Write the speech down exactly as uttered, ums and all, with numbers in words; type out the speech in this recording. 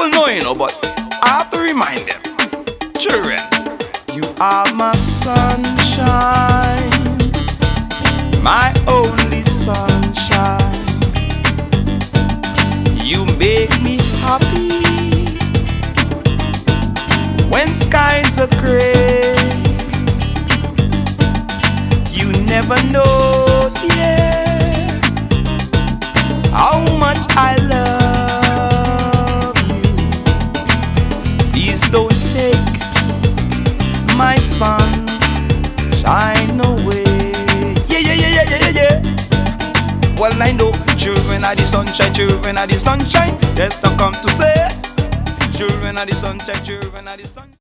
People know, you know, but I have to remind them. Children, you are my sunshine, my only sunshine. You make me happy when skies are gray. You never know, dear, how much I love you. Please don't take my sun shine away. Yeah, yeah, yeah, yeah, yeah, yeah. Well, I know children are the sunshine, children are the sunshine. Just to come to say, children are the sunshine, children are the sunshine.